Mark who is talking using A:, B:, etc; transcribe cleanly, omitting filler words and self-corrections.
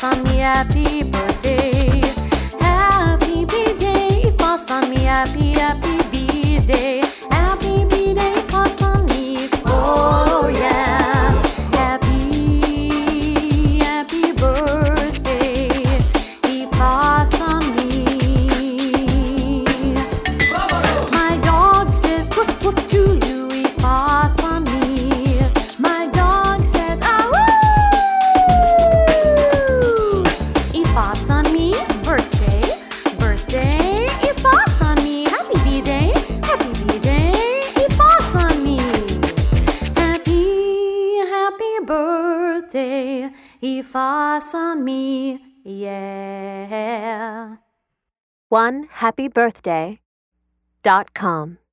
A: on me, happy birthday. Happy B-Day, pass on me, happy B-Day. Happy B-Day, pass on me, oh yeah. Happy birthday, he pass on me. My dog says whoop whoop to you, he pass on me. My dog says ah woo, he pass on me. Birthday, he pass on me. Happy B-Day, he pass on me. Happy birthday, he pass on me, yeah.
B: OneHappyBirthday.com